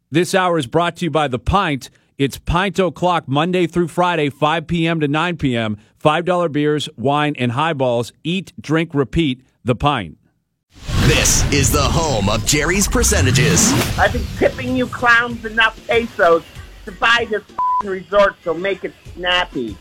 This hour is brought to you by The Pint. It's Pint O'Clock, Monday through Friday, 5 p.m. to 9 p.m. $5 beers, wine, and highballs. Eat, drink, repeat. The Pint. This is the home of Jerry's Percentages. I've been tipping you clowns enough pesos to buy this resort, so make it snappy.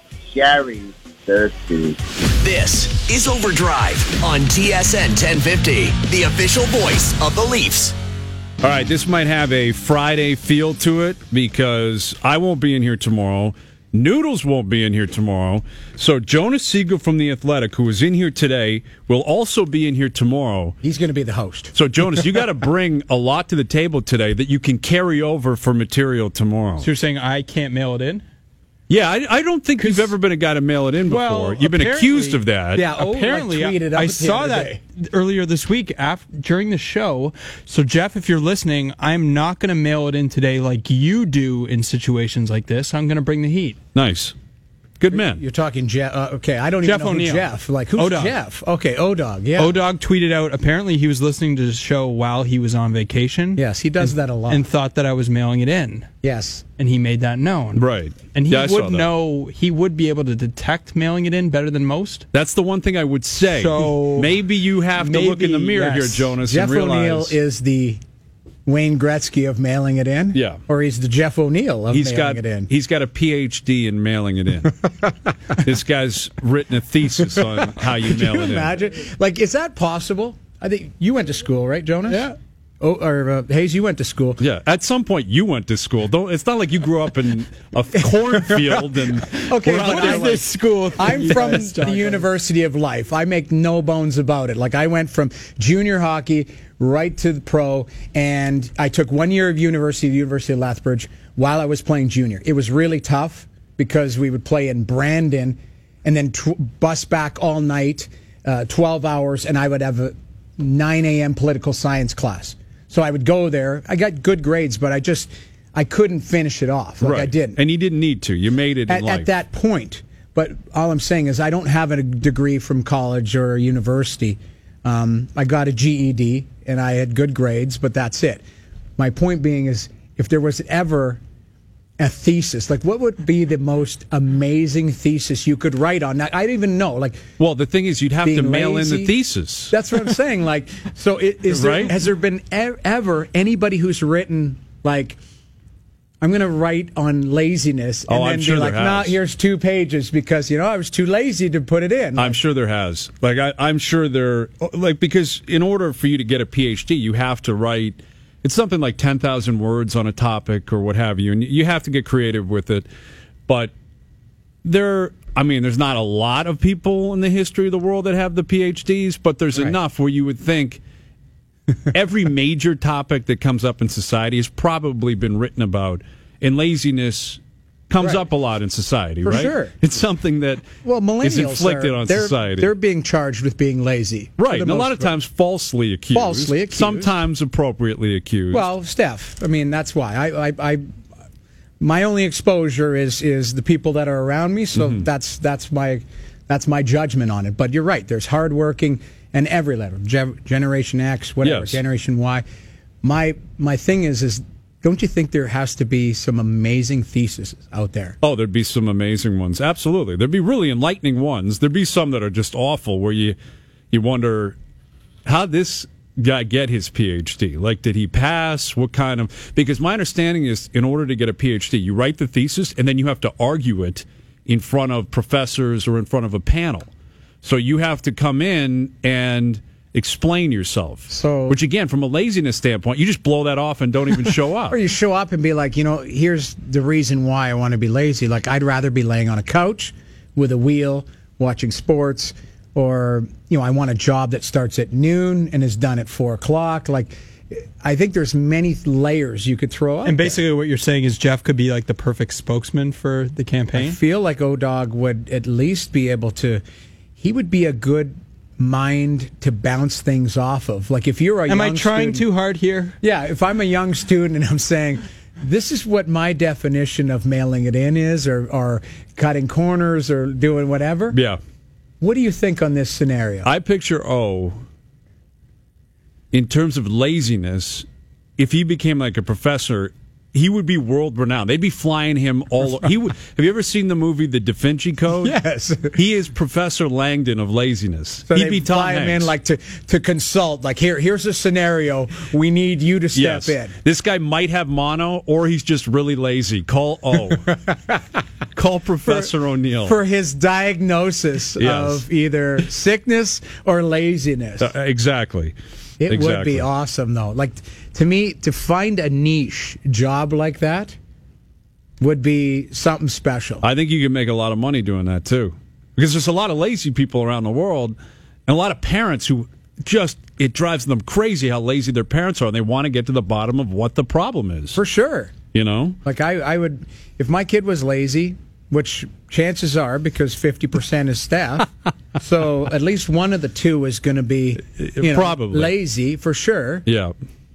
Jerry's thirsty. This is Overdrive on TSN 1050, the official voice of the Leafs. All right, this might have a Friday feel to it because I won't be in here tomorrow. Noodles won't be in here tomorrow. So Jonas Siegel from The Athletic, who is in here today, will also be in here tomorrow. He's going to be the host. So, Jonas, you got to bring a lot to the table today that you can carry over for material tomorrow. So you're saying I can't mail it in? Yeah, I don't think you've ever been a guy to mail it in before. Well, You've been accused of that. Yeah, apparently I saw that earlier this week during the show. So, Jeff, if you're listening, I'm not going to mail it in today like you do in situations like this. I'm going to bring the heat. Nice. Good man. You're talking Jeff. Okay, I don't Jeff even know O'Neill. who Jeff. Like, who's O-Dog. Jeff? Okay, O-Dog, yeah. O-Dog tweeted out, apparently he was listening to the show while he was on vacation. Yes, he does that a lot. And thought that I was mailing it in. Yes. And he made that known. Right. And he Yeah, I saw would that. know, he would be able to detect mailing it in better than most. That's the one thing I would say. So maybe you have to look in the mirror here, Jonas, Jeff and realize. O'Neill is the Wayne Gretzky of mailing it in? Yeah. Or he's the Jeff O'Neill of mailing it in? He's got a PhD in mailing it in. This guy's written a thesis on how you mail Can it you imagine? Like, is that possible? I think you went to school, right, Jonas? Yeah. Oh, or Hayes, you went to school. in. Yeah. At some point, you went to school. It's not like you grew up in a cornfield and. Okay, were out but there I like- This school. I'm from the University of Life. I make no bones about it. Like, I went from junior hockey right to the pro, and I took 1 year of university, the University of Lethbridge, while I was playing junior. It was really tough because we would play in Brandon and then bus back all night, 12 hours, and I would have a 9 a.m. political science class. So I would go there. I got good grades, but I couldn't finish it off. Like, right. I didn't. And you didn't need to. You made it in life. At that point. But all I'm saying is I don't have a degree from college or a university. I got a GED, and I had good grades, but that's it. My point being is if there was ever a thesis, like what would be the most amazing thesis you could write on? Now, I don't even know. Like, Well, the thing is, you'd have to being mail in lazy. the thesis. That's what I'm saying. Like, so is there, Right? has there been ever anybody who's written, like, I'm going to write on laziness and Oh, then I'm sure be like, there nah, has. here's 2 pages because, I was too lazy to put it in. I'm sure there has. Like, I'm sure there, like, because in order for you to get a PhD, you have to write, it's something like 10,000 words on a topic or what have you, and you have to get creative with it. But there's not a lot of people in the history of the world that have the PhDs, but there's Right. enough where you would think every major topic that comes up in society has probably been written about, and laziness comes Right. up a lot in society, For right? sure. It's something that millennials is inflicted on they're, society. They're being charged with being lazy. for Right, the and a lot most of part. times falsely accused. Falsely accused. Sometimes appropriately accused. Well, Steph, that's why. My only exposure is the people that are around me, so that's my judgment on it. But you're right. There's hardworking and every level, Generation X, whatever, Yes. Generation Y. My thing is don't you think there has to be some amazing theses out there? Oh, there'd be some amazing ones. Absolutely. There'd be really enlightening ones. There'd be some that are just awful where you wonder how this guy get his PhD. Like, did he pass? What kind of... Because my understanding is in order to get a PhD, you write the thesis and then you have to argue it in front of professors or in front of a panel. So you have to come in and explain yourself. So, which, again, from a laziness standpoint, you just blow that off and don't even show up. Or you show up and be like, here's the reason why I want to be lazy. Like, I'd rather be laying on a couch with a wheel, watching sports, or, I want a job that starts at noon and is done at 4 o'clock. Like, I think there's many layers you could throw out. And basically what you're saying is Jeff could be like the perfect spokesman for the I campaign? feel like O-Dog would at least be able to, he would be a good mind to bounce things off of. Like, if you're a young Am I trying student, too hard here? Yeah, if I'm a young student and I'm saying, this is what my definition of mailing it in is, or cutting corners or doing whatever. Yeah. What do you think on this scenario? I picture in terms of laziness, if he became like a professor, he would be world renowned. They'd be flying him all. He would. Have you ever seen the movie The Da Vinci Code? Yes. He is Professor Langdon of laziness. So He'd they be Tom fly him Hanks. in like to consult. Like here's a scenario. We need you to step Yes. in. This guy might have mono, or he's just really lazy. Call O. Call Professor O'Neill For his diagnosis Yes. of either sickness or laziness. Exactly. It would Exactly. be awesome, though. Like, to me, to find a niche job like that would be something special. I think you can make a lot of money doing that too, because there's a lot of lazy people around the world, and a lot of parents who just it drives them crazy how lazy their parents are, and they want to get to the bottom of what the problem is. For sure. You know, Like, I would, if my kid was lazy, which chances are because 50% is staff, so at least one of the two is going to be Probably. lazy for sure. yeah.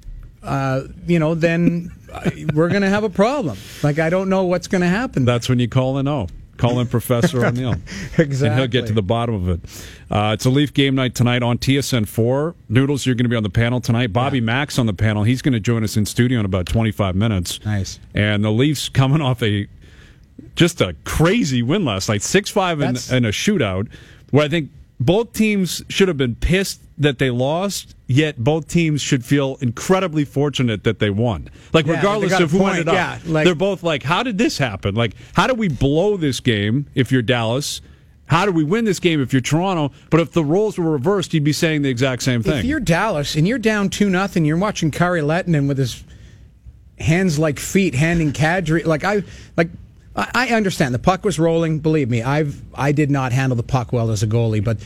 Then we're going to have a problem. Like, I don't know what's going to happen. That's when you call in O. Call in Professor O'Neill. Exactly. And he'll get to the bottom of it. It's a Leaf game night tonight on TSN 4. Noodles, you're going to be on the panel tonight. Bobby Mack's on the panel. He's going to join us in studio in about 25 minutes. Nice. And the Leafs coming off just a crazy win last night, 6-5 in a shootout, where I think both teams should have been pissed that they lost, yet both teams should feel incredibly fortunate that they won. Like, Yeah, regardless they got a of who point, ended up, yeah, like- they're both like, how did this happen? Like, how did we blow this game if you're Dallas? How did we win this game if you're Toronto? But if the roles were reversed, you'd be saying the exact same thing. If you're Dallas and you're down 2-0, you're watching Kari Lehtinen with his hands like feet handing Kadri. I understand the puck was rolling. Believe me, I did not handle the puck well as a goalie, but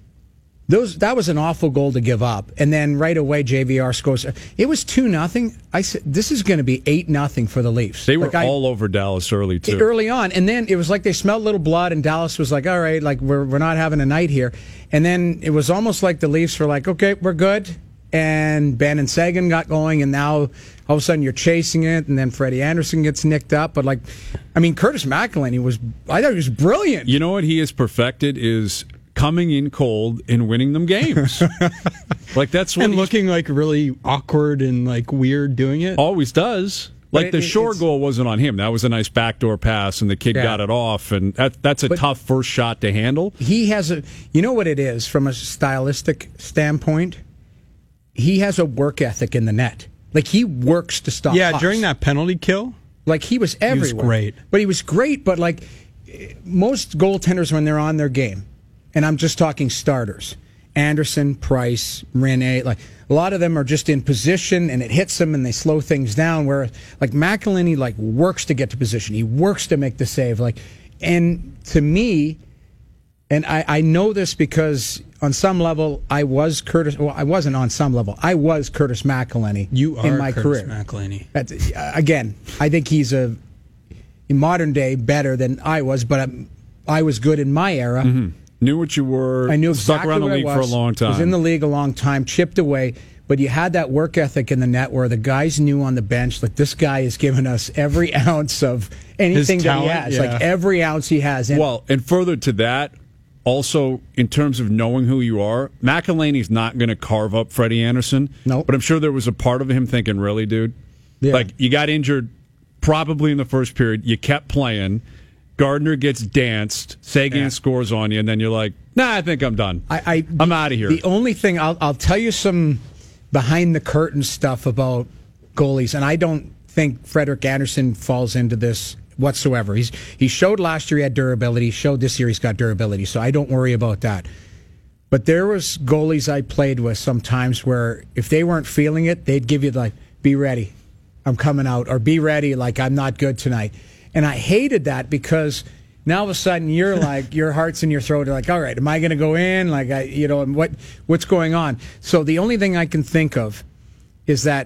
that was an awful goal to give up. And then right away, JVR scores. It was 2-0. I said this is going to be 8-0 for the Leafs. They were all over Dallas early too. Early on, and then it was like they smelled a little blood, and Dallas was like, "All right, like we're not having a night here." And then it was almost like the Leafs were like, "Okay, we're good." And Ben and Sagan got going, and now all of a sudden you're chasing it, and then Freddie Anderson gets nicked up. But Curtis McElhinney I thought he was brilliant. You know what he has perfected is coming in cold and winning them games. That's what And he looking like really awkward and like weird doing it. always does. Like the Shore goal wasn't on him. That was a nice backdoor pass, and the kid got it off, and that's a tough first shot to handle. He has you know what it is from a stylistic standpoint? He has a work ethic in the net. Like, he works to stop pucks. During that penalty kill, Like, he was everywhere. great. But he was great, but like most goaltenders when they're on their game, and I'm just talking starters, Anderson, Price, Rene, like a lot of them are just in position and it hits them and they slow things down, where like McElhinney like works to get to position. He works to make the save. And to me, and I know this because on some level I was Curtis. Well, I wasn't on some level. I was Curtis McElhinney. you are in my Curtis career. McElhinney. Again, I think he's in modern day better than I was, but I was good in my era. Mm-hmm. Knew what you were. I knew stuck exactly around the where I league for a was. long time. Was in the league a long time, chipped away. But you had that work ethic in the net where the guys knew on the bench, like, this guy is giving us every ounce of anything that he talent, has. yeah. Like, every ounce he has. And further to that, also in terms of knowing who you are, McElhinney's not going to carve up Freddie Anderson. Nope. But I'm sure there was a part of him thinking, really, dude? Yeah. Like, you got injured probably in the first period. You kept playing. Gardner gets danced. Sagan scores on you. And then you're like, nah, I think I'm done. I'm out of here. The only thing, I'll tell you some behind the curtain stuff about goalies, and I don't think Frederik Andersen falls into this whatsoever. He showed last year he had durability. He showed this year he's got durability, so I don't worry about that. But there was goalies I played with sometimes where if they weren't feeling it, they'd give you like, be ready, I'm coming out, or be ready, like, I'm not good tonight. And I hated that because now all of a sudden you're like, your heart's in your throat. You're like, all right, am I going to go in? Like, and what's going on? So the only thing I can think of is that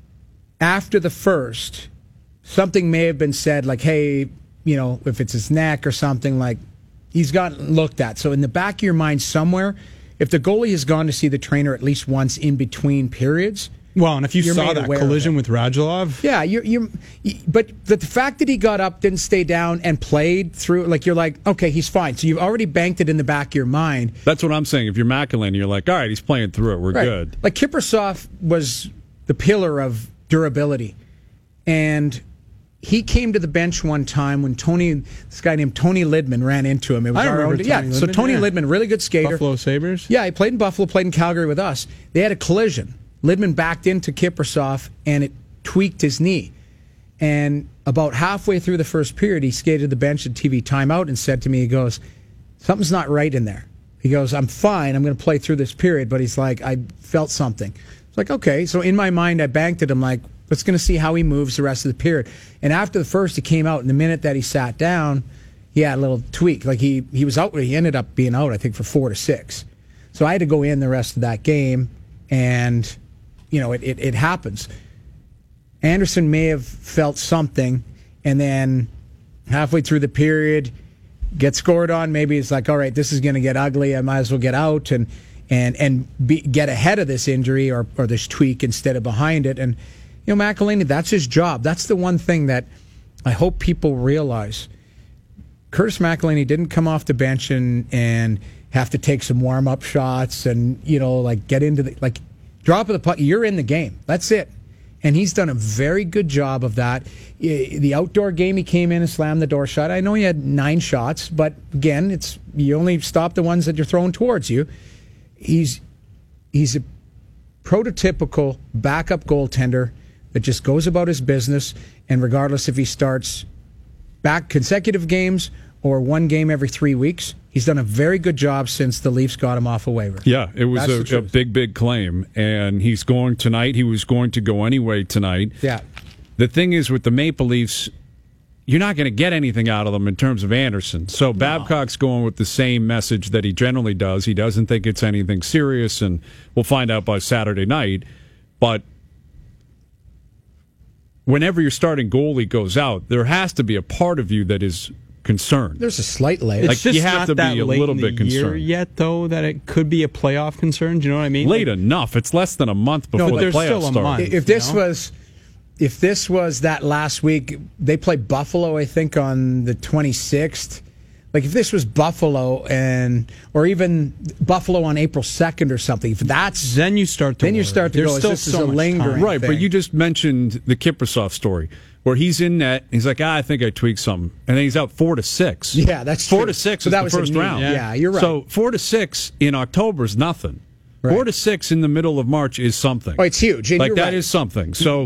after the first, something may have been said, like, hey, if it's his neck or something, like, he's gotten looked at. So in the back of your mind somewhere, if the goalie has gone to see the trainer at least once in between periods. Well, and if you You're saw made that aware of collision it. with Radulov, Yeah, but the fact that he got up, didn't stay down, and played through, like, you're like, okay, he's fine. So you've already banked it in the back of your mind. That's what I'm saying. If you're McElhinney, you're like, all right, he's playing through it. We're good. Like, Kiprusoff was the pillar of durability. And he came to the bench one time when this guy named Tony Lidman ran into him. It was I remember Tony Lidman, so Tony Lidman, really good skater. Buffalo Sabres? Yeah, he played in Buffalo, played in Calgary with us. They had a collision. Lidman backed into Kiprusoff, and it tweaked his knee. And about halfway through the first period, he skated to the bench at TV timeout and said to me, he goes, something's not right in there. He goes, I'm fine. I'm going to play through this period. But he's like, I felt something. It's like, okay. So in my mind, I banked it. I'm like, let's going to see how he moves the rest of the period. And after the first, he came out. And the minute that he sat down, he had a little tweak. Like he was out. He ended up being out, I think, for 4 to 6. So I had to go in the rest of that game. And, it happens. Anderson may have felt something. And then halfway through the period, get scored on. Maybe it's like, all right, this is going to get ugly. I might as well get out and get ahead of this injury or this tweak instead of behind it. And, McElhinney, that's his job. That's the one thing that I hope people realize. Curtis McElhinney didn't come off the bench and have to take some warm-up shots and, get into the, drop of the puck. You're in the game. That's it. And he's done a very good job of that. The outdoor game, he came in and slammed the door shut. I know he had 9 shots, but again, you only stop the ones that you're throwing towards you. He's a prototypical backup goaltender that just goes about his business, and regardless if he starts back consecutive games or one game every 3 weeks, he's done a very good job since the Leafs got him off a waiver. Yeah, it was a big claim, and he's going tonight. He was going to go anyway tonight. Yeah. The thing is with the Maple Leafs, you're not going to get anything out of them in terms of Anderson. So Babcock's going with the same message that he generally does. He doesn't think it's anything serious, and we'll find out by Saturday night. But whenever your starting goalie goes out, there has to be a part of you that is concerned. There's a slight layer. It's just you have to be a little bit concerned yet, though, that it could be a playoff concern. Do you know what I mean? Late enough. It's less than a month before the playoffs start. If this was that last week, they play Buffalo, I think, on the 26th. Like, if this was Buffalo or even Buffalo on April 2nd or something, if that's... Then you start to go, is this a lingering right, thing? But you just mentioned the Kiprusoff story, where he's in net, he's like, I think I tweaked something. And then he's out 4 to 6. Yeah, that's 4 true. to 6 so is that the was first round. Yeah, you're right. So 4 to 6 in October is nothing. Right. 4 to 6 in the middle of March is something. Oh, it's huge. And like, that right. is something. So,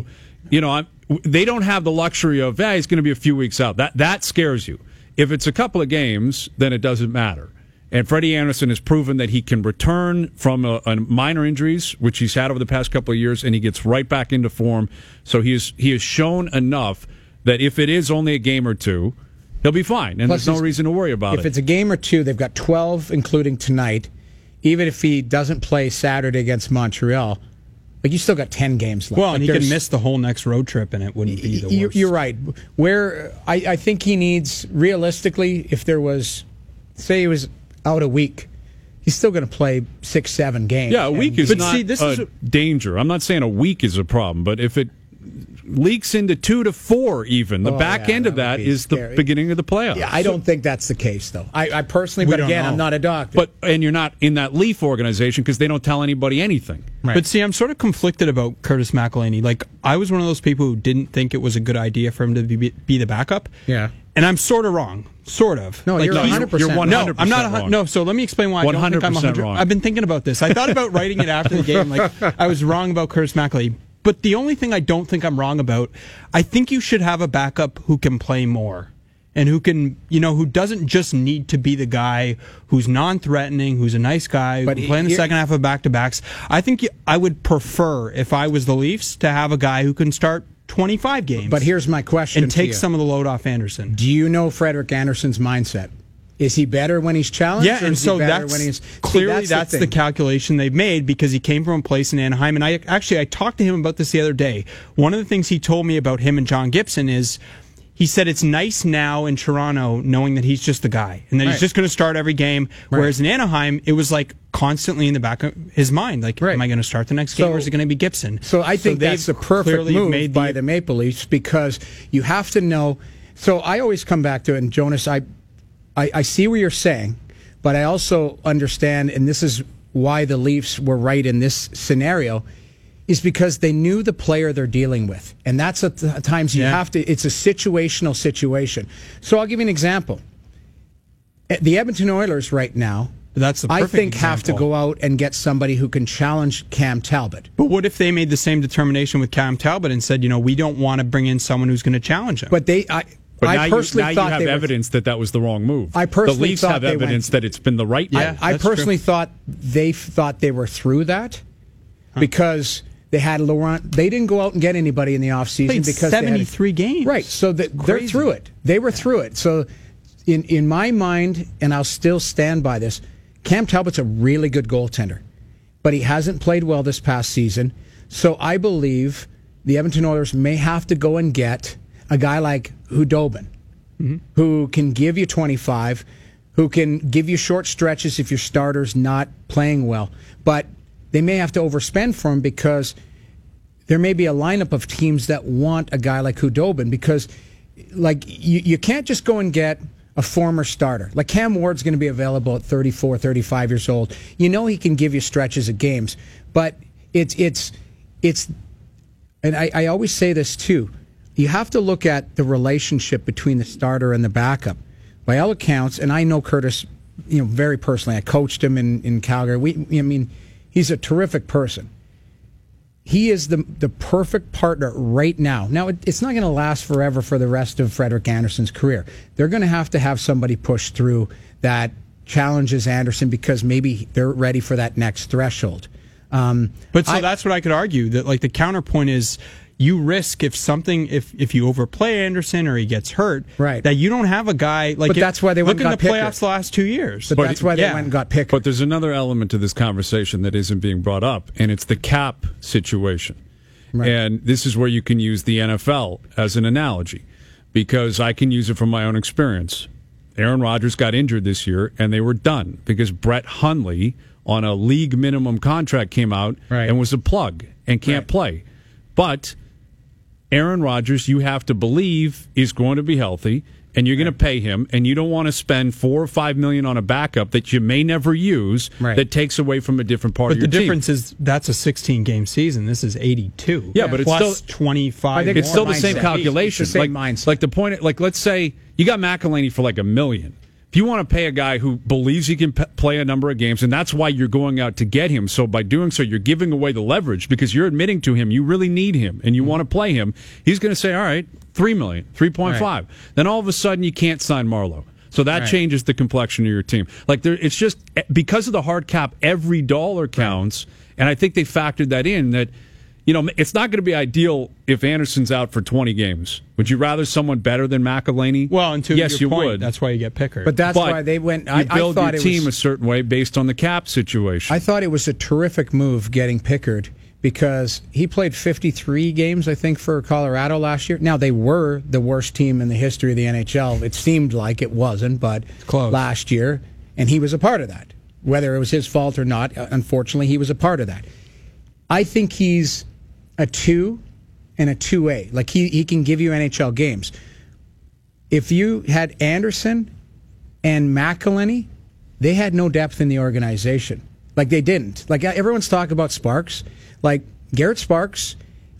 they don't have the luxury of, he's going to be a few weeks out. That scares you. If it's a couple of games, then it doesn't matter. And Freddie Anderson has proven that he can return from minor injuries, which he's had over the past couple of years, and he gets right back into form. So he has shown enough that if it is only a game or two, he'll be fine, and there's no reason to worry about it. If it's a game or two, they've got 12, including tonight. Even if he doesn't play Saturday against Montreal, you still got 10 games left. Well, and he can miss the whole next road trip, and it wouldn't be the worst. You're right. Where I think he needs, realistically, if there was, say he was out a week, he's still going to play 6-7 games. Yeah, a week is not a danger. I'm not saying a week is a problem, but if it leaks into 2 to 4 even, the back end of that is the beginning of the playoffs. Yeah, I don't think that's the case, though. I personally, but again, I'm not a doctor. And you're not in that Leaf organization because they don't tell anybody anything. Right. But see, I'm sort of conflicted about Curtis McElhinney. I was one of those people who didn't think it was a good idea for him to be the backup. Yeah. And I'm sort of wrong. Sort of. No, you're 100%. You're 100% no, I'm not. wrong. No, so let me explain why I don't think I'm 100%. Wrong. I've been thinking about this. I thought about writing it after the game. I was wrong about Curtis McElhinney. But the only thing I don't think I'm wrong about, I think you should have a backup who can play more. And who can, who doesn't just need to be the guy who's non-threatening, who's a nice guy, who can play in the second half of back-to-backs. I think I would prefer, if I was the Leafs, to have a guy who can start 25 games. But here's my question and take some of the load off Anderson. Do you know Frederik Anderson's mindset? Is he better when he's challenged? Yeah, and so that's clearly that's the calculation they've made, because he came from a place in Anaheim. And I talked to him about this the other day. One of the things he told me about him and John Gibson is, he said it's nice now in Toronto knowing that he's just the guy and that he's just going to start every game. Right. Whereas in Anaheim, it was constantly in the back of his mind. Am I going to start the next game, or is it going to be Gibson? So I think that's the perfect move by the Maple Leafs, because you have to know. So I always come back to it, and Jonas, I see what you're saying, but I also understand, and this is why the Leafs were right in this scenario. is because they knew the player they're dealing with. And that's at times you have to, it's a situational situation. So I'll give you an example. The Edmonton Oilers right now, That's the perfect I think have to example. go out and get somebody who can challenge Cam Talbot. But what if they made the same determination with Cam Talbot and said, we don't want to bring in someone who's going to challenge him? But But I personally now thought you have they were, evidence that was the wrong move. I personally the Leafs thought have they evidence went- that it's been the right move. Yeah. I That's personally true. thought they were through that because they had Laurent. They didn't go out and get anybody in the offseason Played because 73 games. Right, so they're Crazy. through it. They were through it. So in my mind, and I'll still stand by this, Cam Talbot's a really good goaltender, but he hasn't played well this past season. So I believe the Edmonton Oilers may have to go and get a guy like Hudobin, who can give you 25, who can give you short stretches if your starter's not playing well. But they may have to overspend for him because there may be a lineup of teams that want a guy like Hudobin because, like, you can't just go and get a former starter. Like Cam Ward's going to be available at 34, 35 years old. You know he can give you stretches of games, but it's and I always say this too. You have to look at the relationship between the starter and the backup. By all accounts, and I know Curtis, very personally. I coached him in Calgary. He's a terrific person. He is the perfect partner right now. Now, it's not going to last forever for the rest of Frederik Andersen's career. They're going to have somebody push through that challenges Andersen because maybe they're ready for that next threshold. That's what I could argue. That the counterpoint is you risk if you overplay Andersen or he gets hurt, right, that you don't have a guy like. But that's why they went look and in got the Pickard. playoffs the last 2 years. But that's why they went and got Pickard. But there's another element to this conversation that isn't being brought up, and it's the cap situation. Right. And this is where you can use the NFL as an analogy, because I can use it from my own experience. Aaron Rodgers got injured this year, and they were done because Brett Hundley, on a league minimum contract, came out and was a plug and can't play. But Aaron Rodgers, you have to believe, is going to be healthy, and you're going to pay him, and you don't want to spend $4 or $5 million on a backup that you may never use that takes away from a different part of your team. But the difference is that's a 16-game season. This is 82. Yeah, but it's plus still 25. It's still the same calculation. It's the same mindset. Like the point, let's say you got McElhinney for $1 million. If you want to pay a guy who believes he can play a number of games, and that's why you're going out to get him. So by doing so, you're giving away the leverage because you're admitting to him you really need him and you want to play him. He's going to say, all right, $3 million, 3.5. Right. Then all of a sudden you can't sign Marlowe. So that changes the complexion of your team. It's just because of the hard cap, every dollar counts. And I think they factored that in that, it's not going to be ideal if Anderson's out for 20 games. Would you rather someone better than McElhinney? Well, and to yes, your you point, would. that's why you get Pickard. But that's why they went. You I build thought your it team was, a certain way based on the cap situation. I thought it was a terrific move getting Pickard because he played 53 games, I think, for Colorado last year. Now, they were the worst team in the history of the NHL. It seemed like it wasn't, but close. Last year, and he was a part of that. Whether it was his fault or not, unfortunately, he was a part of that. I think he's a 2 and a 2A. Like, he can give you NHL games. If you had Andersen and McElhinney, they had no depth in the organization. Like, they didn't. Like, everyone's talking about Sparks. Like, Garrett Sparks,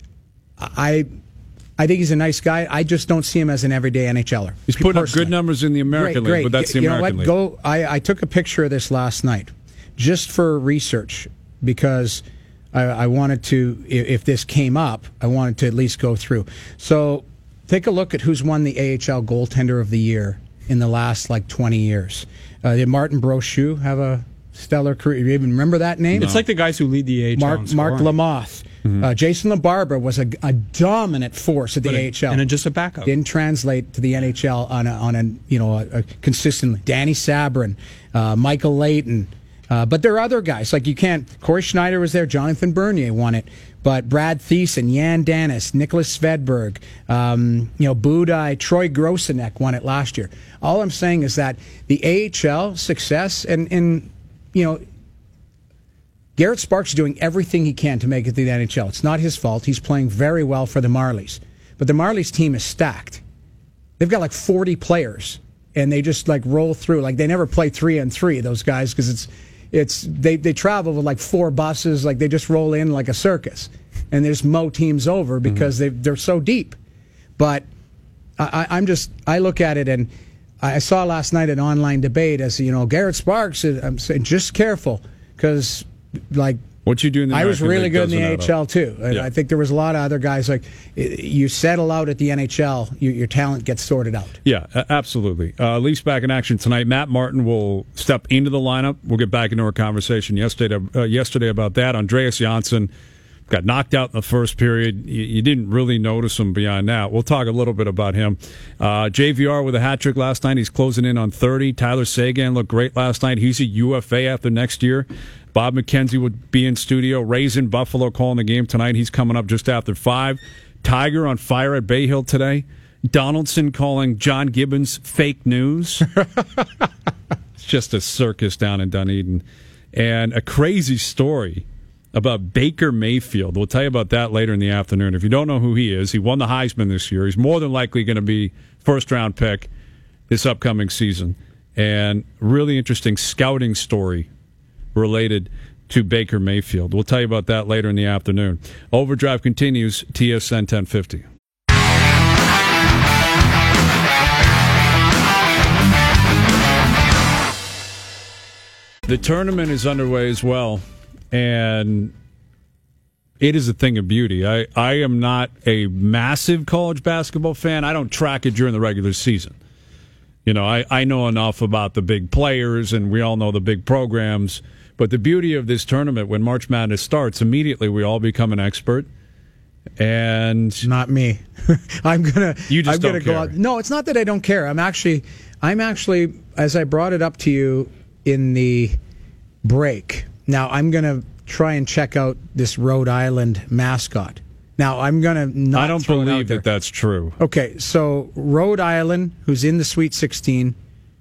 I think he's a nice guy. I just don't see him as an everyday NHLer. He's putting up good numbers in the American League, but that's the American League. I took a picture of this last night just for research because I wanted to, if this came up, I wanted to at least go through. So take a look at who's won the AHL Goaltender of the Year in the last 20 years. Did Martin Brochu have a stellar career? You even remember that name? It's like the guys who lead the AHL. Mark Lamoth. Jason LaBarbera was a dominant force at the AHL, and just a backup. Didn't translate to the NHL on a consistently. Danny Sabrin, Michael Layton, but there are other guys like you can't. Corey Schneider was there. Jonathan Bernier won it, but Brad Thiessen, Jan Danis, Nicholas Svedberg, Budai, Troy Grossenek won it last year. All I'm saying is that the AHL success and Garrett Sparks is doing everything he can to make it to the NHL. It's not his fault. He's playing very well for the Marlies. But the Marlies team is stacked. They've got 40 players, and they just roll through. They never play 3-on-3, those guys, because they travel with 4 buses. They just roll in like a circus. and there's Mo teams over because they're so deep. But I look at it, and I saw last night an online debate as, Garrett Sparks. I'm saying just careful because, like, what you do in the I was American really League good in the doesn't add AHL up. too, and Yeah. I think there was a lot of other guys like you settle out at the NHL, your talent gets sorted out. Yeah, absolutely. Leafs back in action tonight. Matt Martin will step into the lineup. We'll get back into our conversation yesterday about that. Andreas Janssen got knocked out in the first period. You didn't really notice him beyond that. We'll talk a little bit about him. JVR with a hat trick last night. He's closing in on 30. Tyler Seguin looked great last night. He's a UFA after next year. Bob McKenzie would be in studio. Ray's in Buffalo calling the game tonight. He's coming up just after 5. Tiger on fire at Bay Hill today. Donaldson calling John Gibbons fake news. It's just a circus down in Dunedin. And a crazy story about Baker Mayfield. We'll tell you about that later in the afternoon. If you don't know who he is, he won the Heisman this year. He's more than likely going to be first-round pick this upcoming season. And really interesting scouting story related to Baker Mayfield. We'll tell you about that later in the afternoon. Overdrive continues, TSN 1050. The tournament is underway as well, and it is a thing of beauty. I am not a massive college basketball fan. I don't track it during the regular season. I know enough about the big players, and we all know the big programs. But the beauty of this tournament, when March Madness starts, immediately we all become an expert. And Not me. I'm gonna don't go care. out. No, it's not that I don't care. I'm actually, as I brought it up to you in the break. Now I'm gonna try and check out this Rhode Island mascot. Now I'm gonna not. I don't throw it out believe there. that that's true. Okay, so Rhode Island, who's in the Sweet 16.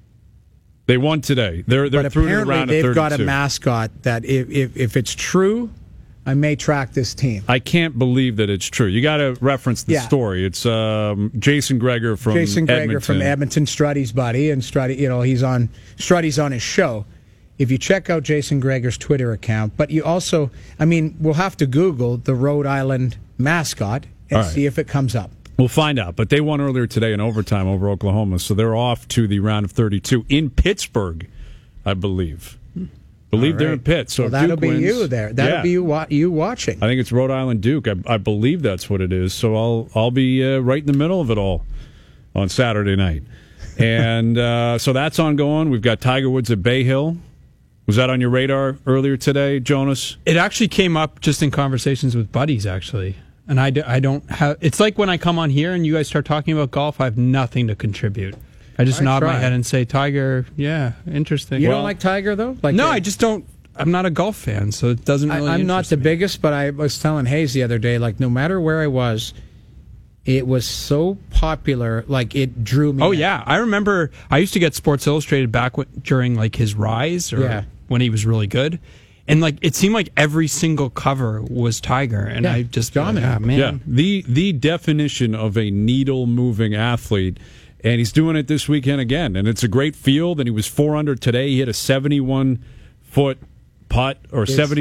They won today. They're But through to the apparently round of 32. they've got a mascot that if it's true, I may track this team. I can't believe that it's true. You got to reference the story. It's Jason Greger from Edmonton, Strutty's buddy, and Strutty, Strutty's on his show. If you check out Jason Greger's Twitter account, but you also, we'll have to Google the Rhode Island mascot and see if it comes up. We'll find out. But they won earlier today in overtime over Oklahoma, so they're off to the round of 32 in Pittsburgh, I believe. They're in Pitt. So well, if that'll Duke be wins, you there. That'll be you watching. I think it's Rhode Island Duke. I believe that's what it is. So I'll be right in the middle of it all on Saturday night. And so that's ongoing. We've got Tiger Woods at Bay Hill. Was that on your radar earlier today, Jonas? It actually came up just in conversations with buddies, actually. And I don't have. It's like when I come on here and you guys start talking about golf, I have nothing to contribute. I just nod my head and say, Tiger, yeah, interesting. You don't like Tiger, though? No, I just don't. I'm not a golf fan, so it doesn't really I'm not interest the me. biggest, but I was telling Hayes the other day, no matter where I was, it was so popular, it drew me. Oh, in. yeah. I remember I used to get Sports Illustrated back during, his rise or when he was really good. And it seemed like every single cover was Tiger, and I just dominant. man. Yeah, the definition of a needle-moving athlete, and he's doing it this weekend again. And it's a great field, and he was 4 under today. He hit a 71-foot putt or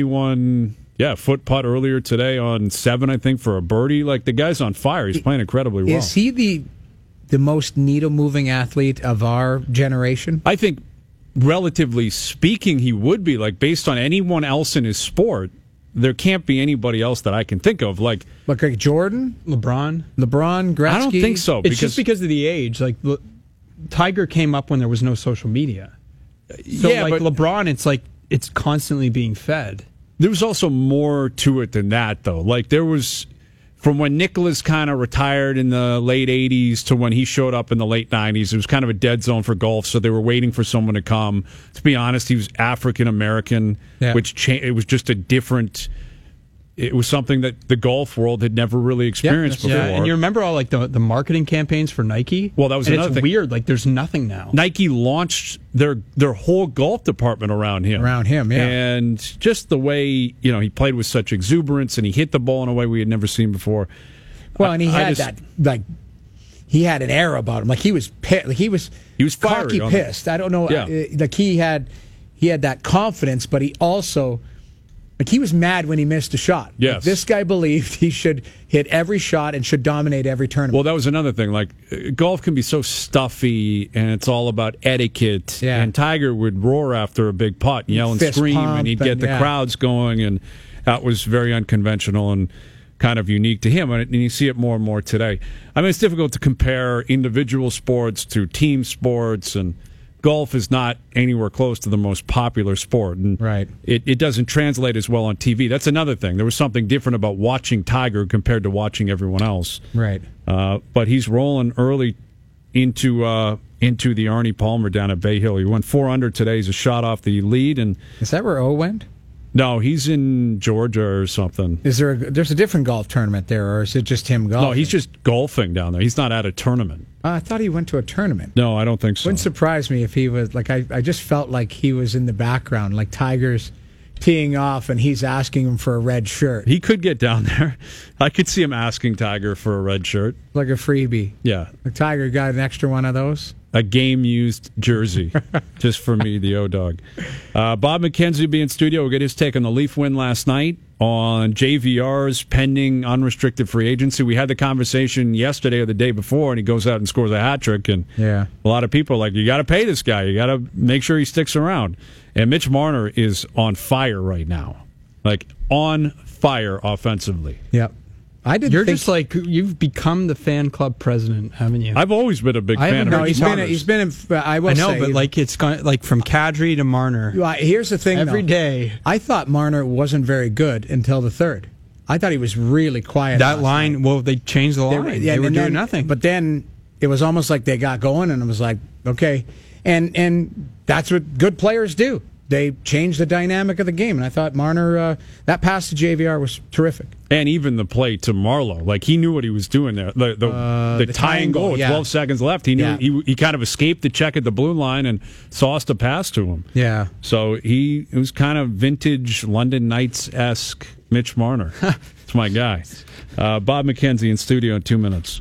71-foot putt earlier today on 7, I think, for a birdie. The guy's on fire. He's playing incredibly well. Is he the most needle-moving athlete of our generation? I think, relatively speaking, he would be. Based on anyone else in his sport, there can't be anybody else that I can think of. Like Jordan? LeBron, Gretzky? I don't think so. It's just because of the age. Tiger came up when there was no social media. So, but LeBron, it's constantly being fed. There was also more to it than that, though. There was, from when Nicholas kind of retired in the late 80s to when he showed up in the late 90s, it was kind of a dead zone for golf, so they were waiting for someone to come. To be honest, he was African-American, which it was just a different... It was something that the golf world had never really experienced before. Yeah, and you remember all the marketing campaigns for Nike? Well, that was another thing. It's weird. There's nothing now. Nike launched their whole golf department around him. And just the way, he played with such exuberance and he hit the ball in a way we had never seen before. Well, and he had he had an air about him. He was pissed. He was cocky pissed. I don't know. Yeah. He had that confidence, but he also Like, he was mad when he missed a shot. Yes. Like, this guy believed he should hit every shot and should dominate every tournament. Well, that was another thing. Like, golf can be so stuffy, and it's all about etiquette. Yeah. And Tiger would roar after a big putt and yell and Fist scream, pump and he'd get and- the yeah. crowds going, and that was very unconventional and kind of unique to him. And you see it more and more today. I mean, it's difficult to compare individual sports to team sports, and golf is not anywhere close to the most popular sport. And Right. it doesn't translate as well on TV. That's another thing. There was something different about watching Tiger compared to watching everyone else. Right. But he's rolling early into the Arnie Palmer down at Bay Hill. He went 4 under today. He's a shot off the lead, and Is that where O went? no, he's in Georgia or something. Is there's a different golf tournament there, or is it just him golfing? No, he's just golfing down there. He's not at a tournament. I thought he went to a tournament. No, I don't think so. Wouldn't surprise me if he was like. I just felt like he was in the background, like Tiger's teeing off, and he's asking him for a red shirt, He could get down there. I could see him asking Tiger for a red shirt. like a freebie. Yeah, Like, Tiger got an extra one of those. a game-used jersey, just for me, the O-Dog. Bob McKenzie will be in studio. We'll get his take on the Leaf win last night, on JVR's pending unrestricted free agency. We had the conversation yesterday or the day before, and he goes out and scores a hat trick. And Yeah. a lot of people are like, you got to pay this guy. You got to make sure he sticks around. And Mitch Marner is on fire right now, like on fire offensively. Yep. I didn't. You're think, just like, you've become the fan club president, haven't you? I've always been a big I fan haven't of No, Mitch he's been. Marner's. He's been. I will I know, say, but like it's gone like from Kadri to Marner here's the thing. every though. day. I thought Marner wasn't very good until the third. I thought he was really quiet. That last line, night. well, they changed the line. They were and doing then- nothing. But then it was almost like they got going, and it was like, okay, and that's what good players do. They change the dynamic of the game, and I thought Marner that pass to JVR was terrific. And even the play to Marlowe, like he knew what he was doing there. The tying goal with yeah. 12 seconds left, he knew Yeah. he kind of escaped the check at the blue line and sauced a pass to him. Yeah. So it was kind of vintage London Knights-esque Mitch Marner. It's my guy. Bob McKenzie in studio in 2 minutes.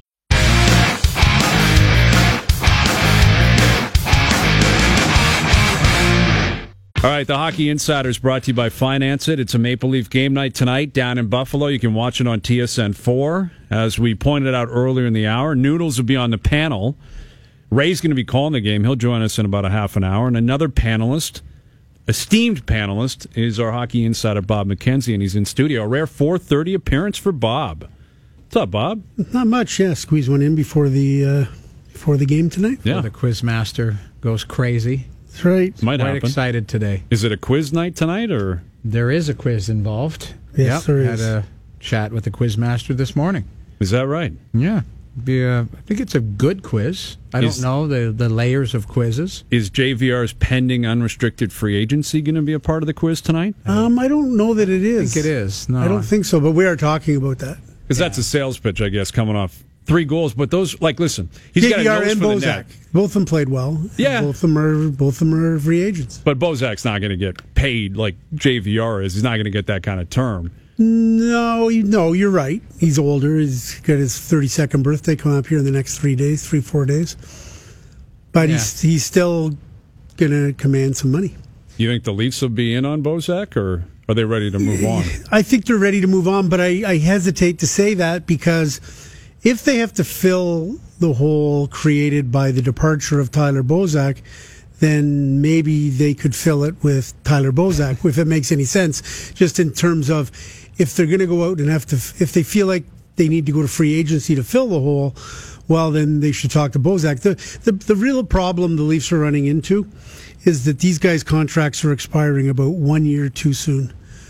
All right, the Hockey Insider is brought to you by Finance It. It's a Maple Leaf game night tonight down in Buffalo. You can watch it on TSN4. As we pointed out earlier in the hour, Noodles will be on the panel. Ray's going to be calling the game. He'll join us in about a half an hour. And another panelist, esteemed panelist, is our Hockey Insider, Bob McKenzie, and he's in studio. A rare 4:30 appearance for Bob. What's up, Bob? Not much, yeah. Squeeze one in before the game tonight. Yeah, The Quizmaster goes crazy. That's right. might Quite happen. excited today. Is it a quiz night tonight, or There is a quiz involved. Yes, there Had is. a chat with the Quizmaster this morning. is that right? Yeah. I think it's a good quiz. I Is- don't know the layers of quizzes. Is JVR's pending unrestricted free agency going to be a part of the quiz tonight? I don't know that it I is. think it is. No, I don't think so, but we are talking about that. Because that's a sales pitch, I guess, coming off 3 goals. But those, like, listen, he's got a JVR nose and for the Bozak. net. Both of them played well. Yeah. Both of them are free agents. But Bozak's not going to get paid like JVR is. He's not going to get that kind of term. No, you're right. He's older. He's got his 32nd birthday coming up here in the next 3-4 days. But Yeah. he's still going to command some money. You think the Leafs will be in on Bozak, or are they ready to move on? I think they're ready to move on, but I hesitate to say that because if they have to fill the hole created by the departure of Tyler Bozak, then maybe they could fill it with Tyler Bozak, if it makes any sense, just in terms of if they're going to go out and if they feel like they need to go to free agency to fill the hole, well, then they should talk to Bozak. The real problem the Leafs are running into is that these guys' contracts are expiring about 1 year too soon.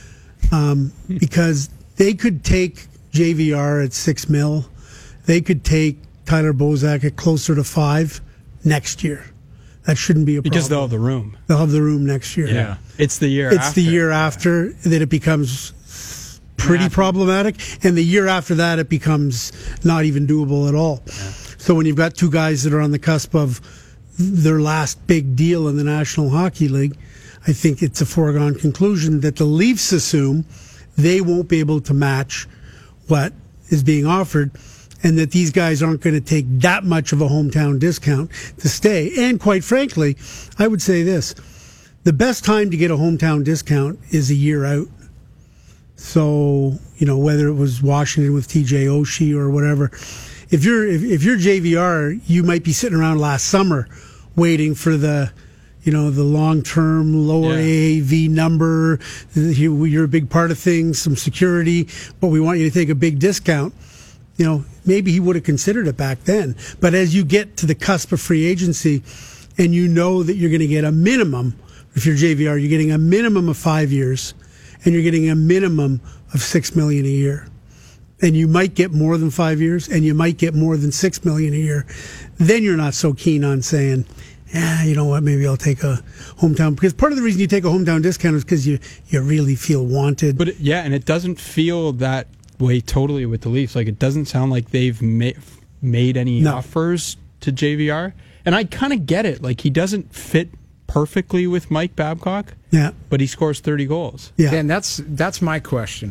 Because they could take JVR at $6 million. They could take Tyler Bozak at closer to $5 million next year. That shouldn't be a problem. Because they'll have the room. They'll have the room next year. Yeah. It's the year It's after. the year after that it becomes pretty problematic. And the year after that, it becomes not even doable at all. Yeah. So when you've got two guys that are on the cusp of their last big deal in the National Hockey League, I think it's a foregone conclusion that the Leafs assume they won't be able to match what is being offered, and that these guys aren't going to take that much of a hometown discount to stay. And quite frankly, I would say this. The best time to get a hometown discount is a year out. So, whether it was Washington with TJ Oshie or whatever, if you're JVR, you might be sitting around last summer waiting for the long-term lower AAV number. You're a big part of things, some security, but we want you to take a big discount. Maybe he would have considered it back then. But as you get to the cusp of free agency and you know that you're going to get a minimum, if you're JVR, you're getting a minimum of 5 years and you're getting a minimum of $6 million a year. And you might get more than 5 years and you might get more than $6 million a year. Then you're not so keen on saying, you know what, maybe I'll take a hometown. Because part of the reason you take a hometown discount is because you really feel wanted. But and it doesn't feel that way totally with the Leafs. Like, it doesn't sound like they've made any offers to JVR. And I kind of get it. Like, he doesn't fit perfectly with Mike Babcock. Yeah. But he scores 30 goals. Yeah. And that's my question.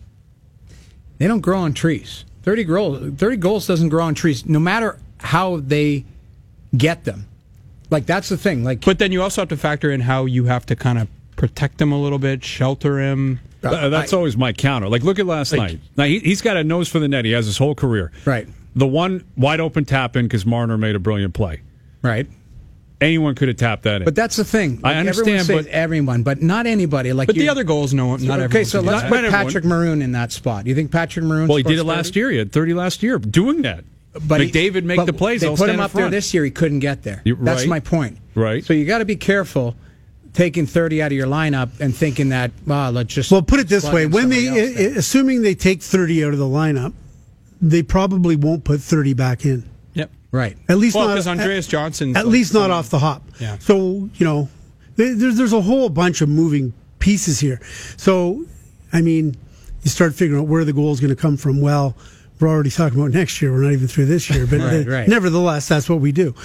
They don't grow on trees. 30 goals doesn't grow on trees, no matter how they get them. Like, that's the thing. Like, but then you also have to factor in how you have to kind of protect him a little bit, shelter him. That's always my counter. Like, look at last night. Now, he's got a nose for the net. He has his whole career. Right. The one wide open tap in because Marner made a brilliant play. Right. Anyone could have tapped that in. But that's the thing. Like, I understand, everyone, but not anybody. Like, but the other goals, not everyone. Okay, so let's put Patrick Maroon in that spot. You think Patrick Maroon? Well, he did it last year. He had 30 last year doing that. But McDavid make the plays. They put him up there this year. He couldn't get there. That's my point. Right. So you got to be careful taking 30 out of your lineup and thinking that, let's just. Well, put it this way: when assuming they take 30 out of the lineup, they probably won't put 30 back in. Yep. Right. At least not because Andreas Johnson. At least not off the hop. Yeah. So there's a whole bunch of moving pieces here. So, I mean, you start figuring out where the goal is going to come from. Well, we're already talking about next year. We're not even through this year, but right. Nevertheless, that's what we do.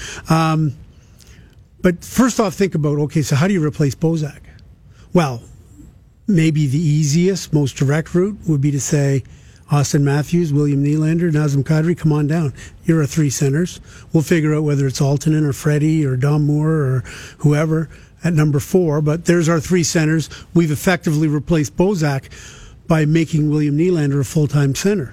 But first off, think about, okay, so how do you replace Bozak? Well, maybe the easiest, most direct route would be to say, Austin Matthews, William Nylander, Nazem Kadri, come on down. You're our three centers. We'll figure out whether it's Altonen or Freddie or Dom Moore or whoever at number 4. But there's our three centers. We've effectively replaced Bozak by making William Nylander a full-time center.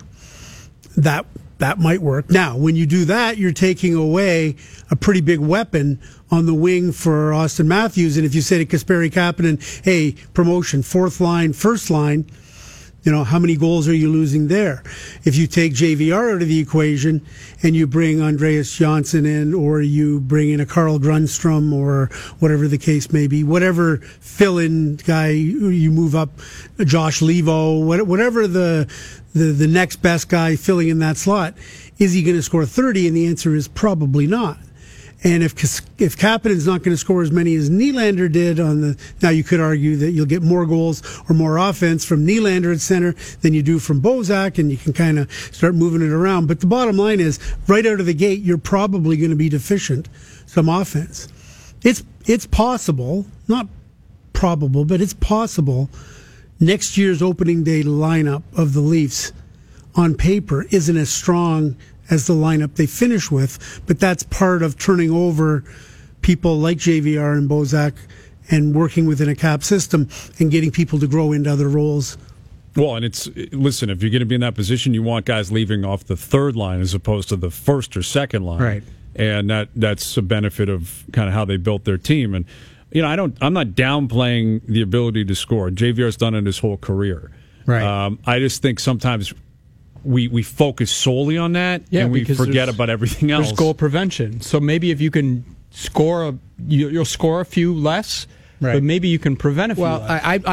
That might work. Now, when you do that, you're taking away a pretty big weapon on the wing for Austin Matthews. And if you say to Kasperi Kapanen, hey, promotion, fourth line, first line, how many goals are you losing there? If you take JVR out of the equation and you bring Andreas Johnson in, or you bring in a Carl Grundstrom, or whatever the case may be, whatever fill-in guy, you move up Josh Levo, whatever the next best guy filling in that slot, is he going to score 30? And the answer is probably not. And if Kapanen's not going to score as many as Nylander did now you could argue that you'll get more goals or more offense from Nylander at center than you do from Bozak, and you can kind of start moving it around. But the bottom line is, right out of the gate, you're probably going to be deficient some offense. It's possible, not probable, but it's possible next year's opening day lineup of the Leafs on paper isn't as strong as the lineup they finish with, but that's part of turning over people like JVR and Bozak and working within a cap system and getting people to grow into other roles. Well, and listen, if you're going to be in that position, you want guys leaving off the third line as opposed to the first or second line. Right. And that's a benefit of kind of how they built their team. And, I'm not downplaying the ability to score. JVR's done it his whole career. Right. I just think sometimes we focus solely on that, and we forget about everything else. There's goal prevention. So maybe if you can score, you'll score a few less, right, but maybe you can prevent a few less.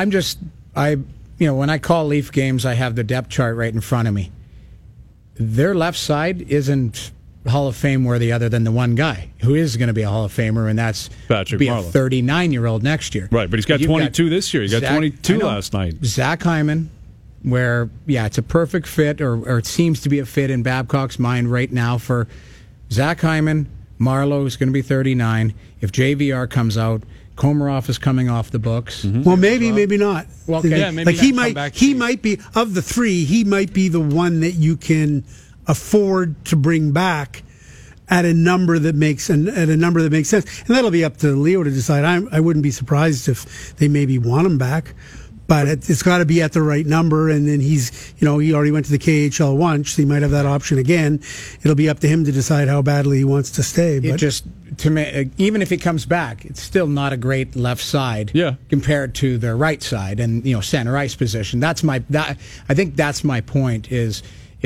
Well, when I call Leaf games, I have the depth chart right in front of me. Their left side isn't Hall of Fame worthy other than the one guy who is going to be a Hall of Famer, and that's Patrick be Marleau. A 39-year-old next year. Right, but he's got 22 this year. He got 22 last night. Zach Hyman, where, it's a perfect fit, or it seems to be a fit in Babcock's mind right now for Zach Hyman. Marleau is going to be 39. If JVR comes out, Komarov is coming off the books. Mm-hmm. Well, maybe not. Well, okay. Yeah, maybe he might be, of the three, he might be the one that you can afford to bring back at a number that makes sense, and that'll be up to Leo to decide. I wouldn't be surprised if they maybe want him back, but it's got to be at the right number. And then he already went to the KHL once, so he might have that option again. It'll be up to him to decide how badly he wants to stay. It But just, to me, even if he comes back, it's still not a great left side compared to the right side and center ice position. I think that's my point. Is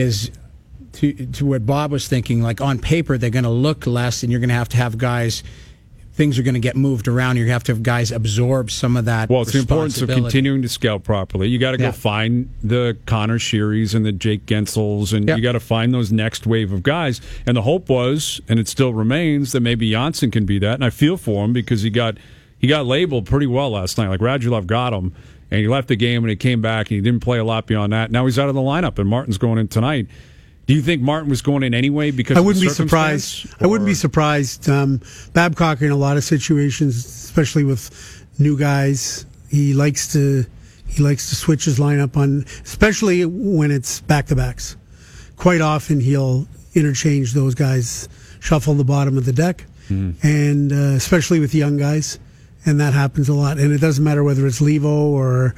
to what Bob was thinking. Like on paper, they're going to look less, and you're going to have guys. Things are going to get moved around. You're going to have guys absorb some of that. Well, it's the importance of continuing to scout properly. You got to go find the Connor Shearys and the Jake Gensels, and you got to find those next wave of guys. And the hope was, and it still remains, that maybe Janssen can be that. And I feel for him because he got labeled pretty well last night. Like Radulov got him, and he left the game, and he came back, and he didn't play a lot beyond that. Now he's out of the lineup, and Martin's going in tonight. Do you think Martin was going in anyway? Because I wouldn't be surprised. I wouldn't be surprised. Babcock, in a lot of situations, especially with new guys, he likes to switch his lineup on, especially when it's back-to-backs. Quite often, he'll interchange those guys, shuffle the bottom of the deck, and especially with young guys, and that happens a lot. And it doesn't matter whether it's Levo or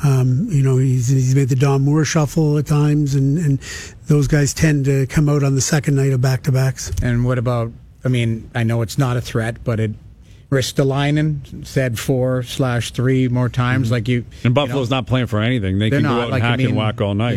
he's made the Don Moore shuffle at times, and those guys tend to come out on the second night of back-to-backs. And what about, I know it's not a threat, but Ristolainen said 4/3 more times. And Buffalo's not playing for anything. They can go out and hack and whack all night.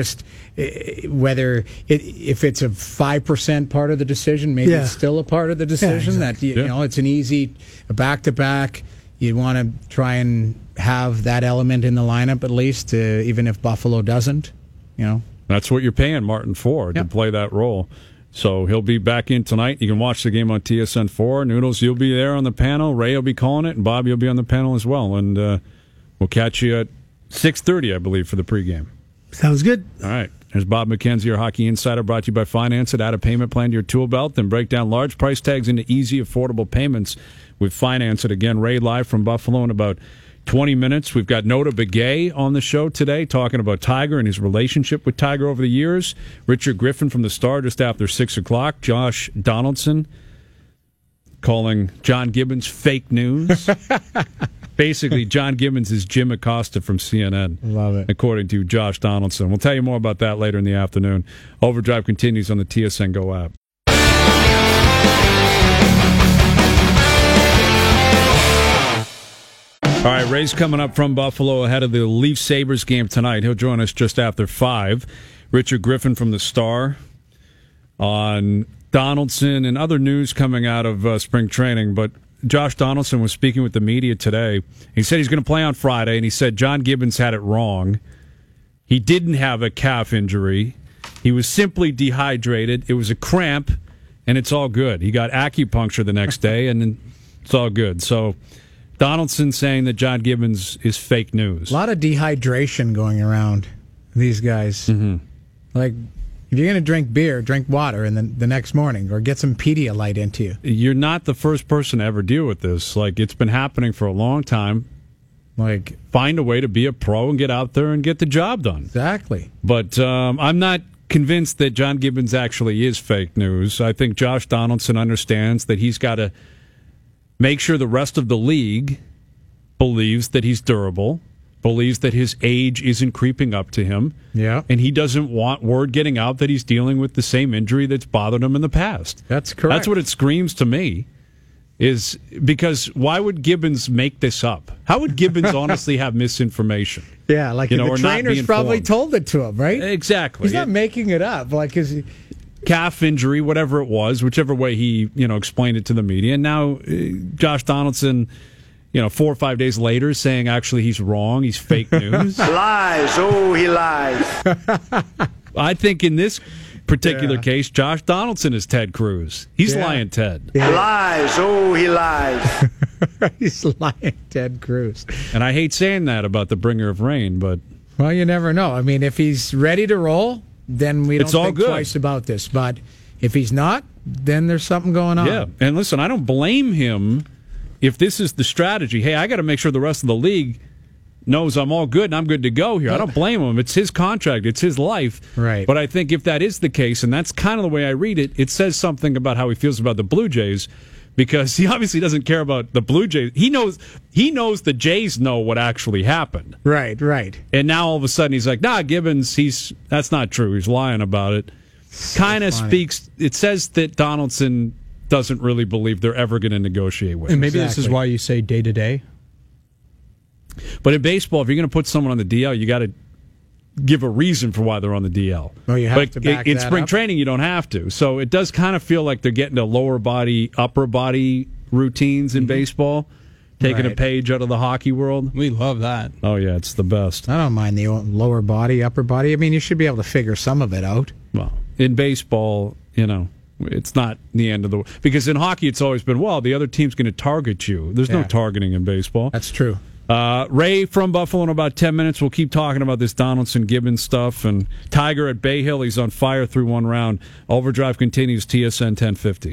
Whether if it's a 5% part of the decision, maybe it's still a part of the decision. Exactly. That it's an easy back-to-back. You want to try and have that element in the lineup at least, even if Buffalo doesn't. That's what you're paying Martin for, to play that role. So he'll be back in tonight. You can watch the game on TSN4. Noodles, you'll be there on the panel. Ray will be calling it, and Bob, you'll be on the panel as well. And we'll catch you at 6:30, I believe, for the pregame. Sounds good. All right. There's Bob McKenzie, your Hockey Insider, brought to you by Finance It. Add a payment plan to your tool belt, then break down large price tags into easy, affordable payments with Finance It. Again, Ray live from Buffalo in about 20 minutes. We've got Nota Begay on the show today talking about Tiger and his relationship with Tiger over the years. Richard Griffin from the Star just after 6 o'clock. Josh Donaldson calling John Gibbons fake news. Basically, John Gibbons is Jim Acosta from CNN. Love it. According to Josh Donaldson. We'll tell you more about that later in the afternoon. Overdrive continues on the TSN Go app. All right, Ray's coming up from Buffalo ahead of the Leafs-Sabres game tonight. He'll join us just after 5. Richard Griffin from the Star on Donaldson and other news coming out of spring training. But Josh Donaldson was speaking with the media today. He said he's going to play on Friday, and he said John Gibbons had it wrong. He didn't have a calf injury. He was simply dehydrated. It was a cramp, and it's all good. He got acupuncture the next day, and it's all good. So Donaldson saying that John Gibbons is fake news. A lot of dehydration going around these guys. Mm-hmm. Like, if you're going to drink beer, drink water and then the next morning, or get some Pedialyte into you. You're not the first person to ever deal with this. Like, it's been happening for a long time. Like, find a way to be a pro and get out there and get the job done. Exactly. But I'm not convinced that John Gibbons actually is fake news. I think Josh Donaldson understands that he's got to make sure the rest of the league believes that he's durable, believes that his age isn't creeping up to him. Yeah. And he doesn't want word getting out that he's dealing with the same injury that's bothered him in the past. That's correct. That's what it screams to me. Is because why would Gibbons make this up? How would Gibbons honestly have misinformation? Yeah, like the trainers probably told it to him, right? Exactly. He's not making it up. Like his calf injury, whatever it was, whichever way he explained it to the media. And now Josh Donaldson, 4 or 5 days later, saying actually he's wrong. He's fake news. Lies. Oh, he lies. I think in this particular case, Josh Donaldson is Ted Cruz. He's lying Ted. Yeah. Lies. Oh, he lies. He's lying Ted Cruz. And I hate saying that about the bringer of rain, but... Well, you never know. I mean, if he's ready to roll, then we don't think twice about this. But if he's not, then there's something going on. Yeah, and listen, I don't blame him if this is the strategy. Hey, I got to make sure the rest of the league knows I'm all good and I'm good to go here. I don't blame him. It's his contract. It's his life. Right. But I think if that is the case, and that's kind of the way I read it, it says something about how he feels about the Blue Jays. because he obviously doesn't care about the Blue Jays. He knows the Jays know what actually happened. Right. And now all of a sudden he's like, nah, Gibbons, that's not true. He's lying about it. Kind of speaks. It says that Donaldson doesn't really believe they're ever going to negotiate with him. And maybe this is why you say day to day. But in baseball, if you're going to put someone on the DL, you got to give a reason for why they're on the DL. Oh, you have to back in that spring up? training, you don't have to. So it does kind of feel like they're getting to lower body, upper body routines in baseball, taking a Right. page out of the hockey world. We love that. Oh, yeah, it's the best. I don't mind the lower body, upper body. I mean, you should be able to figure some of it out. Well, in baseball, it's not the end of the world. Because in hockey, it's always been, well, the other team's going to target you. There's no Yeah. targeting in baseball. That's true. Ray from Buffalo in about 10 minutes. We'll keep talking about this Donaldson-Gibbons stuff. And Tiger at Bay Hill, he's on fire through one round. Overdrive continues, TSN 1050.